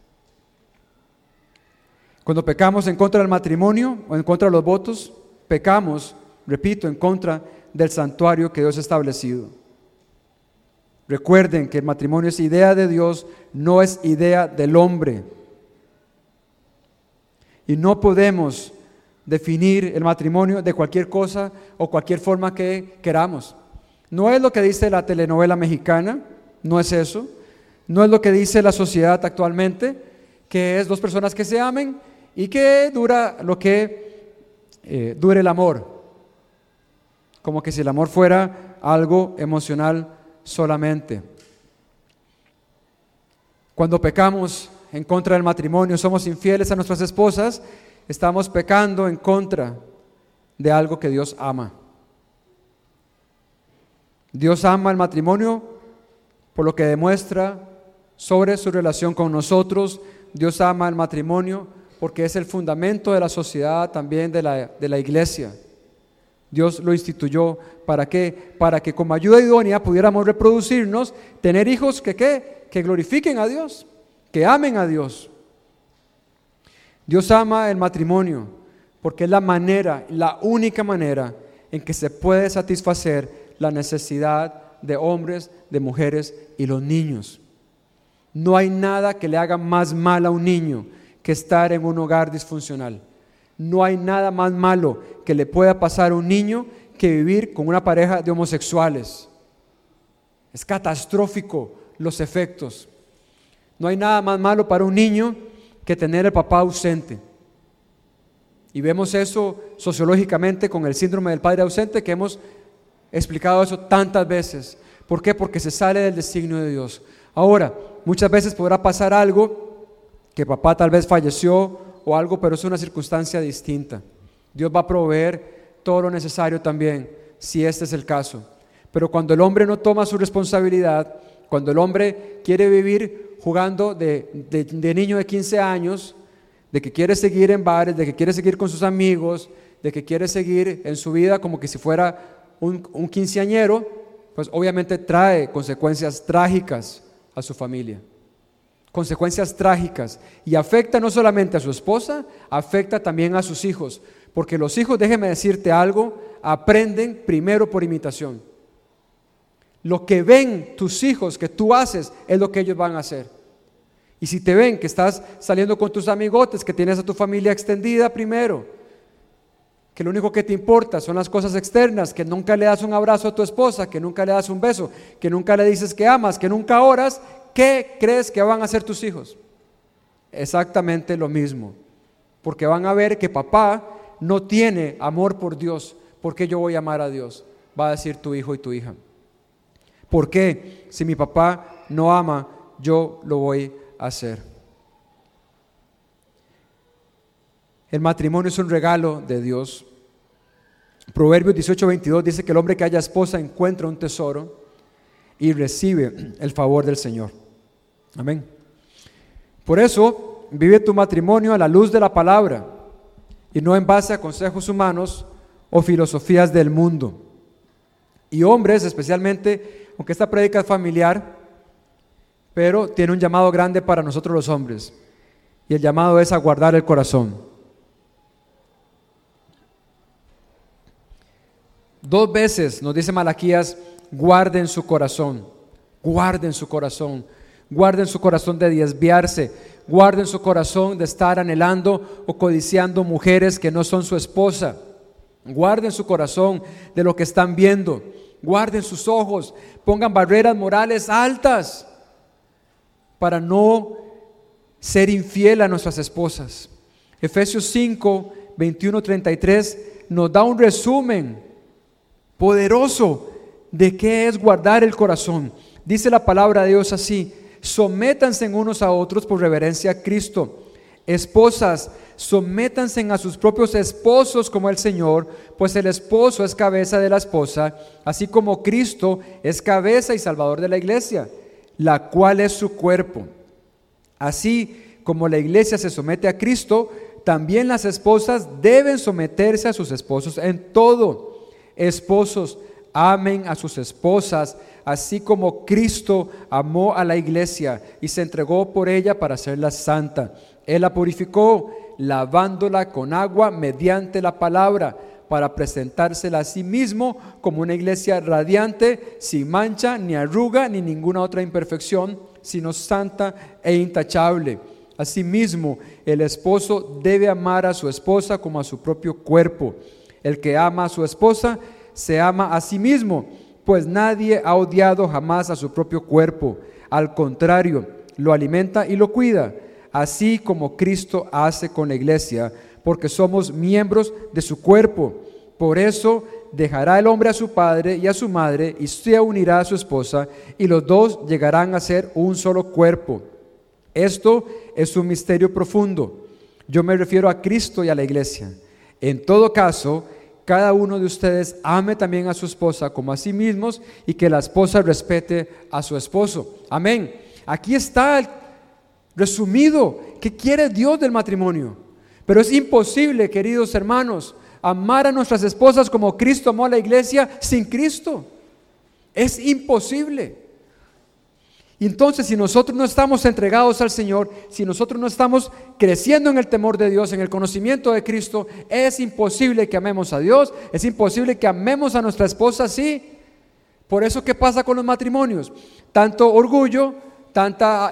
Cuando pecamos en contra del matrimonio o en contra de los votos, pecamos, repito, en contra del santuario que Dios ha establecido. Recuerden que el matrimonio es idea de Dios, no es idea del hombre. Y no podemos definir el matrimonio de cualquier cosa o cualquier forma que queramos. No es lo que dice la telenovela mexicana, no es eso. No es lo que dice la sociedad actualmente, que es dos personas que se amen y que dura lo que dure el amor. Como que si el amor fuera algo emocional solamente. Cuando pecamos en contra del matrimonio, somos infieles a nuestras esposas, estamos pecando en contra de algo que Dios ama. Dios ama el matrimonio por lo que demuestra sobre su relación con nosotros. Dios ama el matrimonio porque es el fundamento de la sociedad, también de la iglesia. Dios lo instituyó, ¿para qué? Para que como ayuda idónea pudiéramos reproducirnos, tener hijos que glorifiquen a Dios, que amen a Dios. Dios ama el matrimonio porque es la manera, la única manera en que se puede satisfacer la necesidad de hombres, de mujeres y los niños. No hay nada que le haga más mal a un niño que estar en un hogar disfuncional. No hay nada más malo que le pueda pasar a un niño que vivir con una pareja de homosexuales. Es catastrófico los efectos. No hay nada más malo para un niño que tener el papá ausente. Y vemos eso sociológicamente con el síndrome del padre ausente, que hemos explicado eso tantas veces. ¿Por qué? Porque se sale del designio de Dios. Ahora, muchas veces podrá pasar algo, que papá tal vez falleció o algo, pero es una circunstancia distinta. Dios va a proveer todo lo necesario también, si este es el caso. Pero cuando el hombre no toma su responsabilidad, cuando el hombre quiere vivir jugando de niño de 15 años, de que quiere seguir en bares, de que quiere seguir con sus amigos, de que quiere seguir en su vida como que si fuera un quinceañero, pues obviamente trae consecuencias trágicas a su familia. Consecuencias trágicas, y afecta no solamente a su esposa, afecta también a sus hijos, porque los hijos, déjeme decirte algo, aprenden primero por imitación. Lo que ven tus hijos que tú haces es lo que ellos van a hacer. Y si te ven que estás saliendo con tus amigotes, que tienes a tu familia extendida primero, que lo único que te importa son las cosas externas, que nunca le das un abrazo a tu esposa, que nunca le das un beso, que nunca le dices que amas, que nunca oras, ¿qué crees que van a hacer tus hijos? exactamente lo mismo, porque van a ver que papá no tiene amor por Dios. ¿Por qué yo voy a amar a Dios?, va a decir tu hijo y tu hija. ¿Por qué? Si mi papá no ama, yo lo voy a hacer. El matrimonio es un regalo de Dios. Proverbios 18:22 dice que el hombre que haya esposa encuentra un tesoro y recibe el favor del Señor. Amén. Por eso, vive tu matrimonio a la luz de la palabra y no en base a consejos humanos o filosofías del mundo. Y hombres, especialmente, aunque esta prédica es familiar, pero tiene un llamado grande para nosotros los hombres, y el llamado es a guardar el corazón. 2 veces nos dice Malaquías: guarden su corazón, guarden su corazón, guarden su corazón de desviarse, guarden su corazón de estar anhelando o codiciando mujeres que no son su esposa, guarden su corazón de lo que están viendo, guarden sus ojos, pongan barreras morales altas para no ser infiel a nuestras esposas. Efesios 5, 21-33 nos da un resumen poderoso de qué es guardar el corazón. Dice la palabra de Dios así: sométanse unos a otros por reverencia a Cristo. Esposas, sométanse a sus propios esposos como el Señor, pues el esposo es cabeza de la esposa, así como Cristo es cabeza y salvador de la iglesia, la cual es su cuerpo. Así como la iglesia se somete a Cristo, también las esposas deben someterse a sus esposos en todo. Esposos, amen a sus esposas, así como Cristo amó a la iglesia y se entregó por ella para hacerla santa. Él la purificó, lavándola con agua mediante la palabra, para presentársela a sí mismo como una iglesia radiante, sin mancha, ni arruga, ni ninguna otra imperfección, sino santa e intachable. Asimismo, el esposo debe amar a su esposa como a su propio cuerpo. El que ama a su esposa se ama a sí mismo, pues nadie ha odiado jamás a su propio cuerpo. Al contrario, lo alimenta y lo cuida, así como Cristo hace con la iglesia, porque somos miembros de su cuerpo. Por eso dejará el hombre a su padre y a su madre, y se unirá a su esposa, y los dos llegarán a ser un solo cuerpo. Esto es un misterio profundo. Yo me refiero a Cristo y a la iglesia. En todo caso, cada uno de ustedes ame también a su esposa como a sí mismos, y que la esposa respete a su esposo. Amén. Aquí está resumido qué quiere Dios del matrimonio. Pero es imposible, queridos hermanos, amar a nuestras esposas como Cristo amó a la iglesia sin Cristo. Es imposible. Y entonces, si nosotros no estamos entregados al Señor, si nosotros no estamos creciendo en el temor de Dios, en el conocimiento de Cristo, es imposible que amemos a Dios, es imposible que amemos a nuestra esposa así. Por eso, ¿qué pasa con los matrimonios? Tanto orgullo, tanta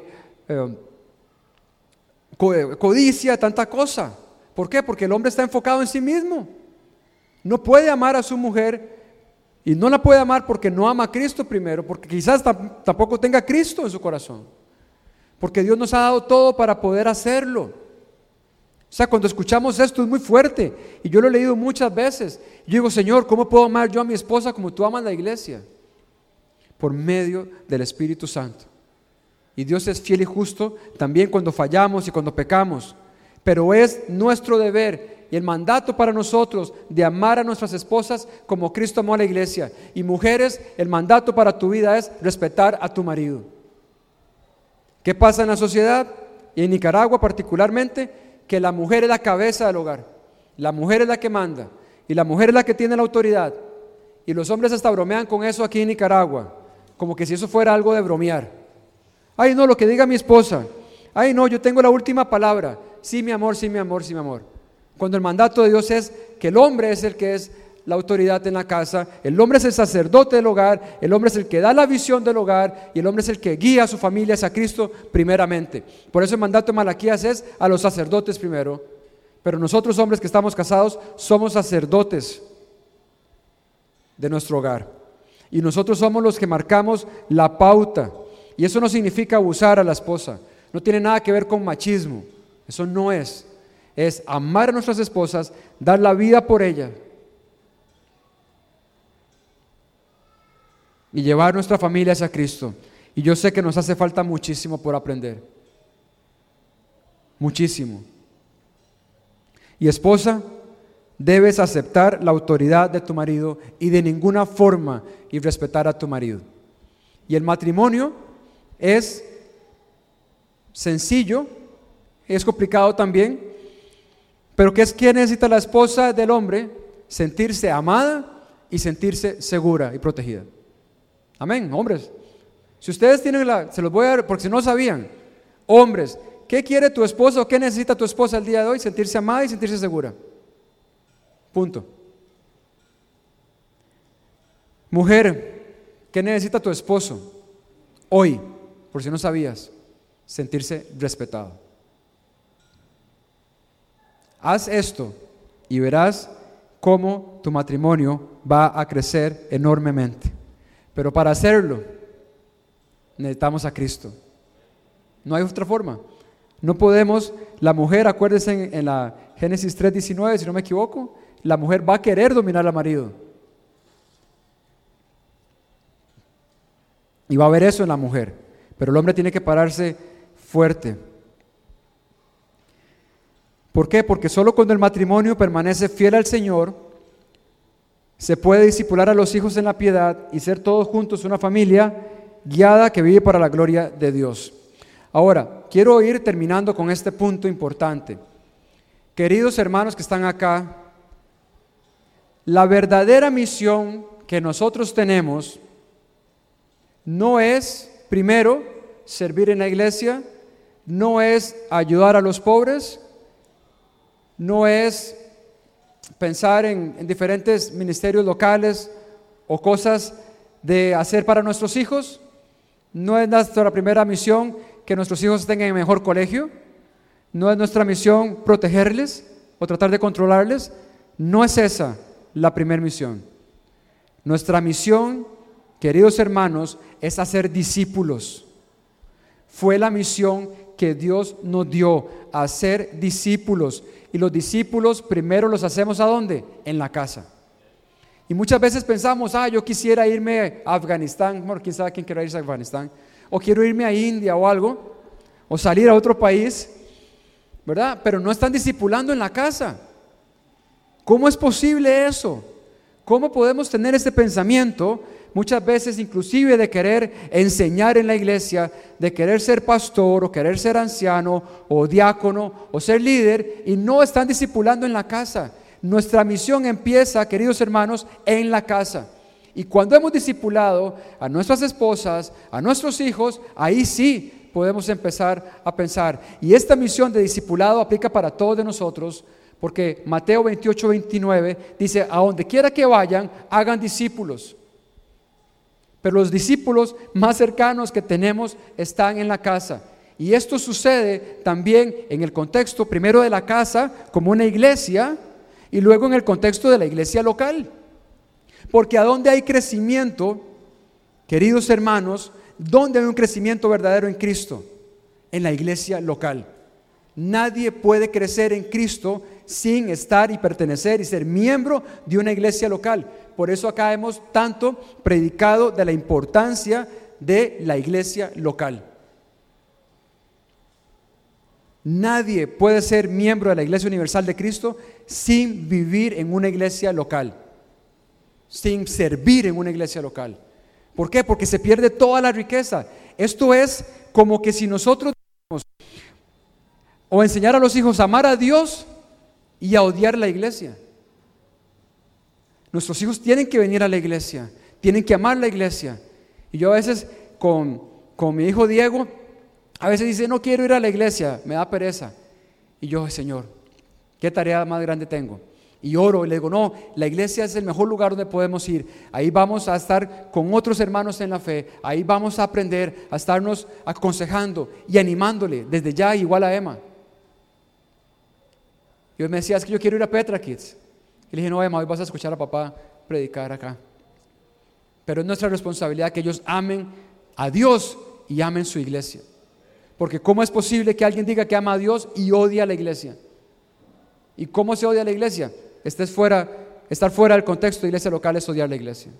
codicia, tanta cosa. ¿Por qué? Porque el hombre está enfocado en sí mismo. No puede amar a su mujer. Y no la puede amar porque no ama a Cristo primero, porque quizás tampoco tenga Cristo en su corazón, porque Dios nos ha dado todo para poder hacerlo. O sea, cuando escuchamos esto es muy fuerte, y yo lo he leído muchas veces. Yo digo: Señor, ¿cómo puedo amar yo a mi esposa como tú amas la iglesia? Por medio del Espíritu Santo. Y Dios es fiel y justo también cuando fallamos y cuando pecamos, pero es nuestro deber y el mandato para nosotros de amar a nuestras esposas como Cristo amó a la iglesia. Y mujeres, el mandato para tu vida es respetar a tu marido. ¿Qué pasa en la sociedad? Y en Nicaragua particularmente, que la mujer es la cabeza del hogar. La mujer es la que manda y la mujer es la que tiene la autoridad. Y los hombres hasta bromean con eso aquí en Nicaragua, como que si eso fuera algo de bromear. Ay, no, lo que diga mi esposa. Ay, no, yo tengo la última palabra. Sí, mi amor, sí, mi amor, sí, mi amor. Cuando el mandato de Dios es que el hombre es el que es la autoridad en la casa, el hombre es el sacerdote del hogar, el hombre es el que da la visión del hogar, y el hombre es el que guía a su familia hacia Cristo primeramente. Por eso el mandato de Malaquías es a los sacerdotes primero. Pero nosotros, hombres que estamos casados, somos sacerdotes de nuestro hogar, y nosotros somos los que marcamos la pauta. Y eso no significa abusar a la esposa, no tiene nada que ver con machismo. Eso no es. Es amar a nuestras esposas, dar la vida por ellas y llevar nuestra familia hacia Cristo. Y yo sé que nos hace falta muchísimo por aprender. Muchísimo. Y esposa, debes aceptar la autoridad de tu marido y de ninguna forma irrespetar a tu marido. Y el matrimonio es sencillo, es complicado también, pero ¿qué necesita la esposa del hombre? Sentirse amada y sentirse segura y protegida. Amén, hombres. Si ustedes tienen se los voy a dar, porque si no sabían, hombres, ¿qué quiere tu esposa o qué necesita tu esposa el día de hoy? Sentirse amada y sentirse segura. Punto. Mujer, ¿qué necesita tu esposo hoy? Por si no sabías, sentirse respetado. Haz esto y verás cómo tu matrimonio va a crecer enormemente. Pero para hacerlo, necesitamos a Cristo. No hay otra forma. No podemos, la mujer, acuérdense en la Génesis 3:19, si no me equivoco, la mujer va a querer dominar al marido. Y va a haber eso en la mujer. Pero el hombre tiene que pararse fuerte. ¿Por qué? Porque solo cuando el matrimonio permanece fiel al Señor, se puede discipular a los hijos en la piedad y ser todos juntos una familia guiada que vive para la gloria de Dios. Ahora, quiero ir terminando con este punto importante. Queridos hermanos que están acá, la verdadera misión que nosotros tenemos no es, primero, servir en la iglesia, no es ayudar a los pobres, no es pensar en diferentes ministerios locales o cosas de hacer para nuestros hijos. No es nuestra primera misión que nuestros hijos estén en el mejor colegio. No es nuestra misión protegerles o tratar de controlarles. No es esa la primera misión. Nuestra misión, queridos hermanos, es hacer discípulos. Fue la misión que Dios nos dio, hacer discípulos. Y los discípulos primero los hacemos ¿a dónde? En la casa. Y muchas veces pensamos, yo quisiera irme a Afganistán, bueno, quién sabe quién quiere irse a Afganistán, o quiero irme a India o algo, o salir a otro país, ¿verdad? Pero no están discipulando en la casa. ¿Cómo es posible eso? ¿Cómo podemos tener este pensamiento? Muchas veces inclusive de querer enseñar en la iglesia, de querer ser pastor o querer ser anciano o diácono o ser líder y no están discipulando en la casa. Nuestra misión empieza, queridos hermanos, en la casa. Y cuando hemos discipulado a nuestras esposas, a nuestros hijos, ahí sí podemos empezar a pensar. Y esta misión de discipulado aplica para todos de nosotros, porque Mateo 28:29 dice, a donde quiera que vayan, hagan discípulos. Pero los discípulos más cercanos que tenemos están en la casa. Y esto sucede también en el contexto primero de la casa como una iglesia y luego en el contexto de la iglesia local. Porque a donde hay crecimiento, queridos hermanos, ¿dónde hay un crecimiento verdadero en Cristo? En la iglesia local. Nadie puede crecer en Cristo sin estar y pertenecer y ser miembro de una iglesia local. Por eso acá hemos tanto predicado de la importancia de la iglesia local. Nadie puede ser miembro de la Iglesia Universal de Cristo sin vivir en una iglesia local, sin servir en una iglesia local. ¿Por qué? Porque se pierde toda la riqueza. Esto es como que si nosotros o enseñar a los hijos a amar a Dios y a odiar la iglesia. Nuestros hijos tienen que venir a la iglesia, tienen que amar la iglesia. Y yo a veces con mi hijo Diego, a veces dice, no quiero ir a la iglesia, me da pereza. Y yo, Señor, ¿qué tarea más grande tengo? Y oro y le digo, no, la iglesia es el mejor lugar donde podemos ir. Ahí vamos a estar con otros hermanos en la fe, ahí vamos a aprender, a estarnos aconsejando y animándole desde ya, igual a Emma. Y él me decía, es que yo quiero ir a Petra Kids. Y le dije, no, Emma, hoy vas a escuchar a papá predicar acá. Pero es nuestra responsabilidad que ellos amen a Dios y amen su iglesia. Porque ¿cómo es posible que alguien diga que ama a Dios y odia a la iglesia? ¿Y cómo se odia a la iglesia? Estar fuera del contexto de iglesia local es odiar la iglesia.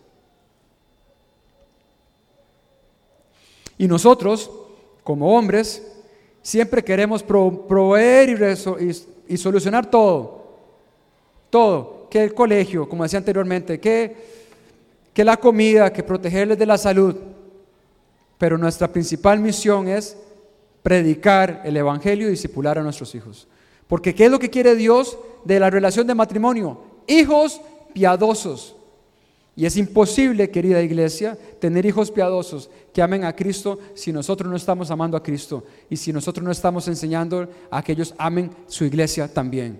Y nosotros, como hombres, siempre queremos proveer y solucionar todo. Todo, que el colegio, como decía anteriormente, que la comida, que protegerles de la salud. Pero nuestra principal misión es predicar el evangelio y discipular a nuestros hijos. Porque ¿qué es lo que quiere Dios de la relación de matrimonio? Hijos piadosos. Y es imposible, querida iglesia, tener hijos piadosos que amen a Cristo si nosotros no estamos amando a Cristo y si nosotros no estamos enseñando a que ellos amen su iglesia también.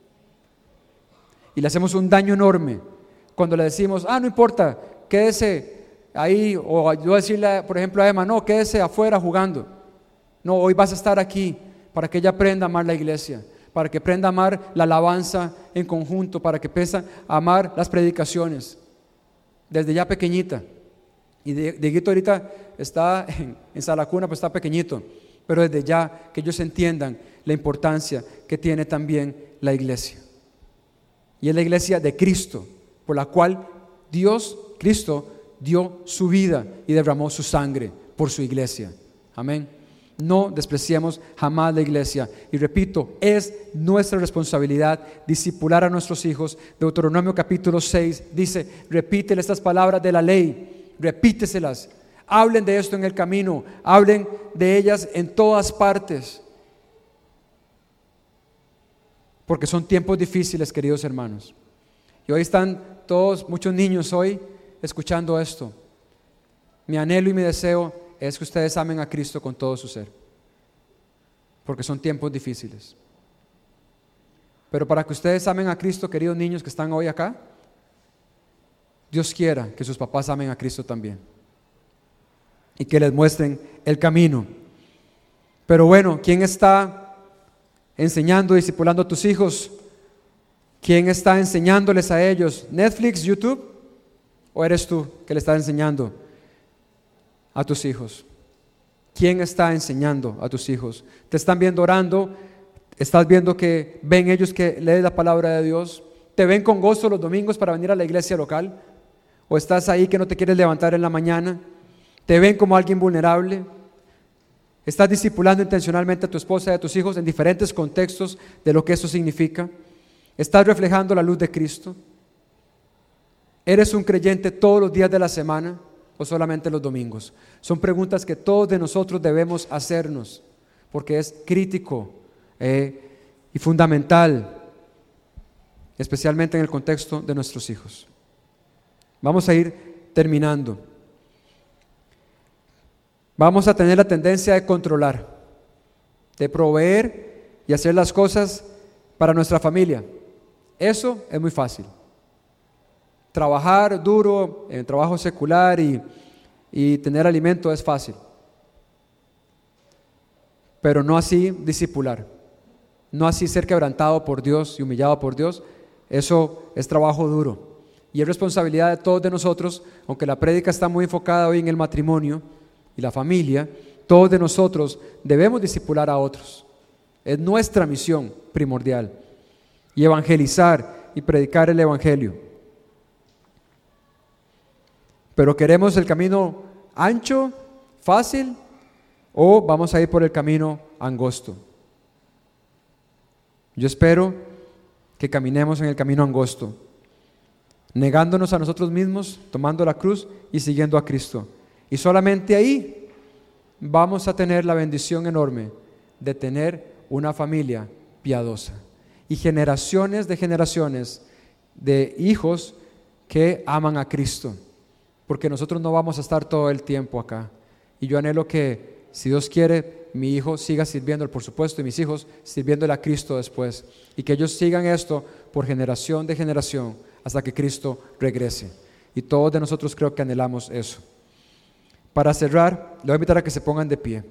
Y le hacemos un daño enorme cuando le decimos, no importa, quédese ahí, o yo decirle, por ejemplo, a Emma, no, quédese afuera jugando. No, hoy vas a estar aquí para que ella aprenda a amar la iglesia, para que aprenda a amar la alabanza en conjunto, para que empiece a amar las predicaciones desde ya pequeñita. Y Dieguito ahorita está en Salacuna, pues está pequeñito, pero desde ya que ellos entiendan la importancia que tiene también la iglesia. Y es la iglesia de Cristo, por la cual Cristo dio su vida y derramó su sangre por su iglesia. Amén. No despreciemos jamás la iglesia. Y repito, es nuestra responsabilidad discipular a nuestros hijos. Deuteronomio capítulo 6 dice, repítele estas palabras de la ley, repíteselas. Hablen de esto en el camino, hablen de ellas en todas partes. Porque son tiempos difíciles, queridos hermanos. Y hoy están muchos niños hoy escuchando esto. Mi anhelo y mi deseo es que ustedes amen a Cristo con todo su ser, porque son tiempos difíciles. Pero para que ustedes amen a Cristo, queridos niños que están hoy acá, Dios quiera que sus papás amen a Cristo también y que les muestren el camino. Pero bueno, ¿quién está enseñando, discipulando a tus hijos? ¿Quién está enseñándoles a ellos? ¿Netflix, YouTube? ¿O eres tú que le estás enseñando a tus hijos? ¿Quién está enseñando a tus hijos? ¿Te están viendo orando? ¿Estás viendo que ven ellos que lees la palabra de Dios? ¿Te ven con gozo los domingos para venir a la iglesia local? ¿O estás ahí que no te quieres levantar en la mañana? ¿Te ven como alguien vulnerable? ¿Estás discipulando intencionalmente a tu esposa y a tus hijos en diferentes contextos de lo que eso significa? ¿Estás reflejando la luz de Cristo? ¿Eres un creyente todos los días de la semana o solamente los domingos? Son preguntas que todos de nosotros debemos hacernos, porque es crítico y fundamental, especialmente en el contexto de nuestros hijos. Vamos a ir terminando. Vamos a tener la tendencia de controlar, de proveer y hacer las cosas para nuestra familia. Eso es muy fácil. Trabajar duro en trabajo secular y tener alimento es fácil, pero no así discipular, no así ser quebrantado por Dios y humillado por Dios. Eso es trabajo duro y es responsabilidad de todos de nosotros. Aunque la prédica está muy enfocada hoy en el matrimonio y la familia, todos de nosotros debemos discipular a otros. Es nuestra misión primordial, y evangelizar y predicar el evangelio. Pero ¿queremos el camino ancho, fácil, o vamos a ir por el camino angosto? Yo espero que caminemos en el camino angosto, negándonos a nosotros mismos, tomando la cruz y siguiendo a Cristo. Y solamente ahí vamos a tener la bendición enorme de tener una familia piadosa y generaciones de hijos que aman a Cristo, porque nosotros no vamos a estar todo el tiempo acá. Y yo anhelo que, si Dios quiere, mi hijo siga sirviéndole, por supuesto, y mis hijos sirviéndole a Cristo después, y que ellos sigan esto por generación de generación hasta que Cristo regrese. Y todos de nosotros creo que anhelamos eso. Para cerrar, le voy a invitar a que se pongan de pie.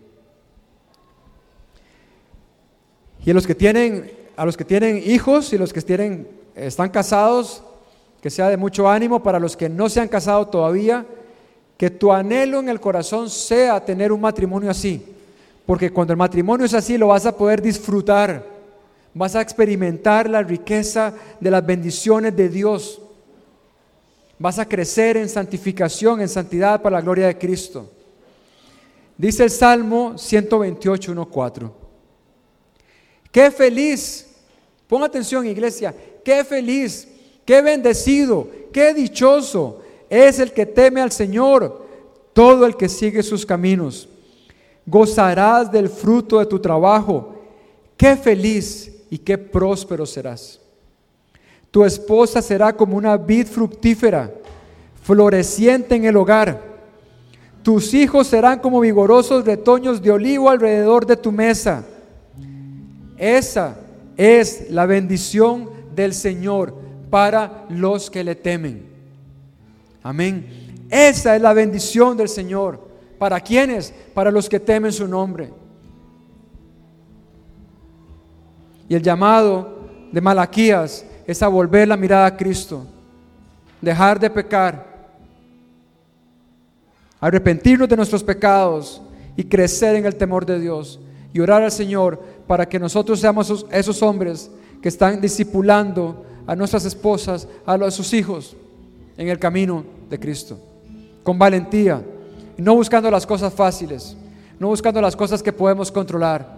Y a los que tienen hijos y los que están casados, que sea de mucho ánimo. Para los que no se han casado todavía, que tu anhelo en el corazón sea tener un matrimonio así, Porque cuando el matrimonio es así, lo vas a poder disfrutar. Vas a experimentar la riqueza de las bendiciones de Dios. Vas a crecer en santificación, en santidad para la gloria de Cristo. Dice el Salmo 128, 1:4. Qué feliz, ponga atención, iglesia, qué feliz, qué bendecido, qué dichoso es el que teme al Señor, todo el que sigue sus caminos. Gozarás del fruto de tu trabajo. Qué feliz y qué próspero serás. Tu esposa será como una vid fructífera, floreciente en el hogar. Tus hijos serán como vigorosos retoños de olivo alrededor de tu mesa. Esa es la bendición del Señor para los que le temen. Amén. Esa es la bendición del Señor. ¿Para quiénes? Para los que temen su nombre. Y el llamado de Malaquías es a volver la mirada a Cristo, dejar de pecar, arrepentirnos de nuestros pecados y crecer en el temor de Dios y orar al Señor para que nosotros seamos esos hombres que están discipulando a nuestras esposas, a sus hijos en el camino de Cristo, con valentía, y no buscando las cosas fáciles, no buscando las cosas que podemos controlar.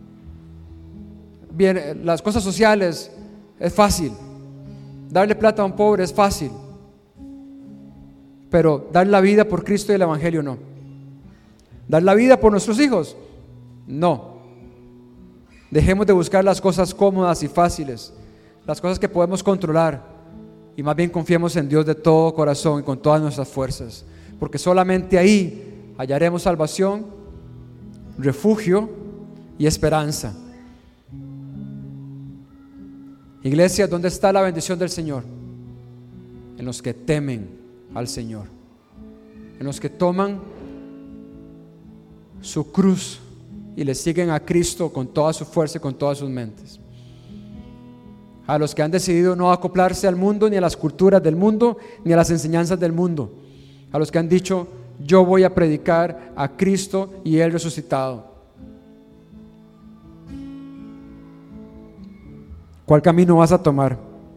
Bien, las cosas sociales es fácil, darle plata a un pobre es fácil, pero dar la vida por Cristo y el Evangelio no. Dar la vida por nuestros hijos, no. Dejemos de buscar las cosas cómodas y fáciles, las cosas que podemos controlar, y más bien confiemos en Dios de todo corazón y con todas nuestras fuerzas, porque solamente ahí hallaremos salvación, refugio y esperanza. Iglesia, ¿dónde está la bendición del Señor? En los que temen al Señor, en los que toman su cruz y le siguen a Cristo con toda su fuerza y con todas sus mentes. A los que han decidido no acoplarse al mundo, ni a las culturas del mundo, ni a las enseñanzas del mundo. A los que han dicho: yo voy a predicar a Cristo y Él resucitado. ¿Cuál camino vas a tomar?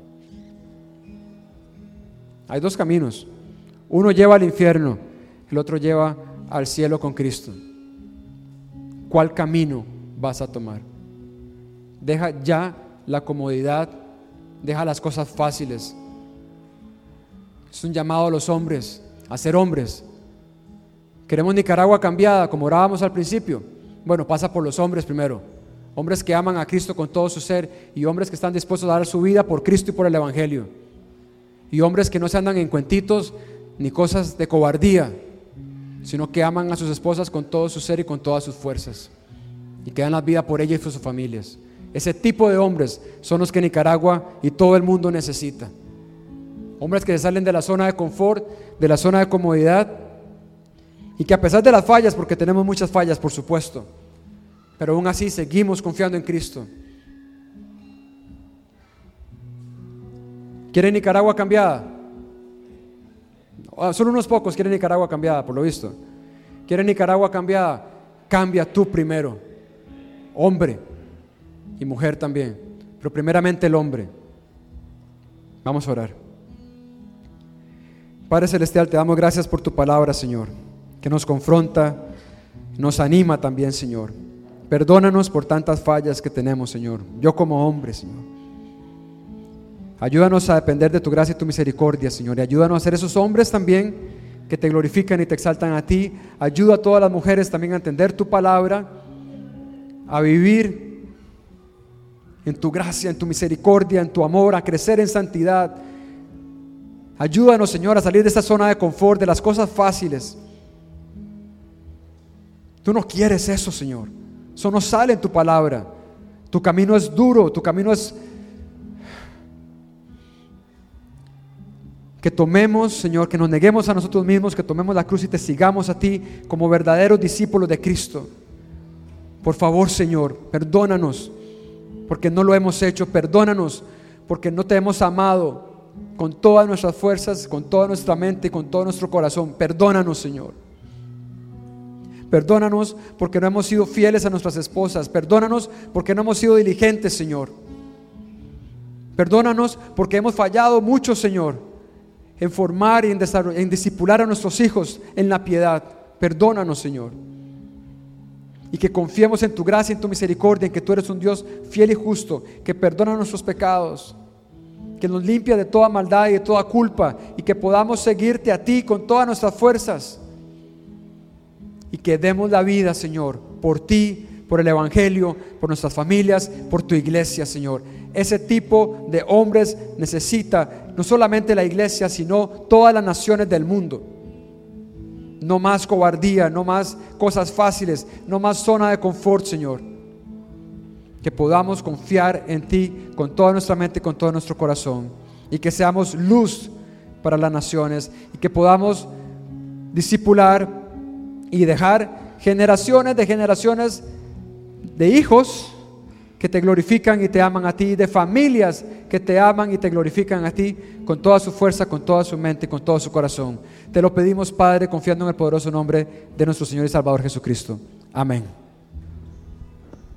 Hay dos caminos. Uno lleva al infierno, el otro lleva al cielo con Cristo. ¿Cuál camino vas a tomar? Deja ya la comodidad, deja las cosas fáciles. Es un llamado a los hombres a ser hombres. Queremos Nicaragua cambiada, como orábamos al principio. Bueno, pasa por los hombres primero. Hombres que aman a Cristo con todo su ser, y hombres que están dispuestos a dar su vida por Cristo y por el Evangelio, y hombres que no se andan en cuentitos ni cosas de cobardía, sino que aman a sus esposas con todo su ser y con todas sus fuerzas, y que dan la vida por ellas y por sus familias. Ese tipo de hombres son los que Nicaragua y todo el mundo necesita. Hombres que se salen de la zona de confort, de la zona de comodidad, y que a pesar de las fallas, porque tenemos muchas fallas por supuesto, pero aún así seguimos confiando en Cristo. ¿Quieren Nicaragua cambiada? Solo unos pocos quieren Nicaragua cambiada, por lo visto. ¿Quieren Nicaragua cambiada? Cambia tú primero, hombre y mujer también, pero primeramente el hombre. Vamos a orar. Padre Celestial, te damos gracias por tu palabra, Señor, que nos confronta, nos anima también, Señor. Perdónanos por tantas fallas que tenemos, Señor. Yo como hombre, Señor. Ayúdanos a depender de tu gracia y tu misericordia, Señor. Y ayúdanos a ser esos hombres también que te glorifican y te exaltan a ti. Ayuda a todas las mujeres también a entender tu palabra, a vivir en tu gracia, en tu misericordia, en tu amor, a crecer en santidad. Ayúdanos, Señor, a salir de esta zona de confort, de las cosas fáciles. Tú no quieres eso, Señor. Eso no sale en tu palabra. Tu camino es duro, tu camino es que tomemos, Señor, que nos neguemos a nosotros mismos, que tomemos la cruz y te sigamos a ti como verdaderos discípulos de Cristo. Por favor, Señor, perdónanos porque no lo hemos hecho. Perdónanos porque no te hemos amado con todas nuestras fuerzas, con toda nuestra mente y con todo nuestro corazón. Perdónanos, Señor. Perdónanos porque no hemos sido fieles a nuestras esposas. Perdónanos porque no hemos sido diligentes, Señor. Perdónanos porque hemos fallado mucho, Señor, en formar y en discipular a nuestros hijos en la piedad. Perdónanos, Señor. Y que confiemos en tu gracia y en tu misericordia, en que tú eres un Dios fiel y justo, que perdona nuestros pecados, que nos limpia de toda maldad y de toda culpa, y que podamos seguirte a ti con todas nuestras fuerzas, y que demos la vida, Señor, por ti, por el Evangelio, por nuestras familias, por tu iglesia, Señor. Ese tipo de hombres necesita no solamente la iglesia, sino todas las naciones del mundo. No más cobardía, no más cosas fáciles, no más zona de confort, Señor. Que podamos confiar en ti con toda nuestra mente y con todo nuestro corazón, y que seamos luz para las naciones, y que podamos discipular y dejar generaciones de hijos que te glorifican y te aman a ti, de familias que te aman y te glorifican a ti con toda su fuerza, con toda su mente y con todo su corazón. Te lo pedimos, Padre, confiando en el poderoso nombre de nuestro Señor y Salvador Jesucristo. Amén.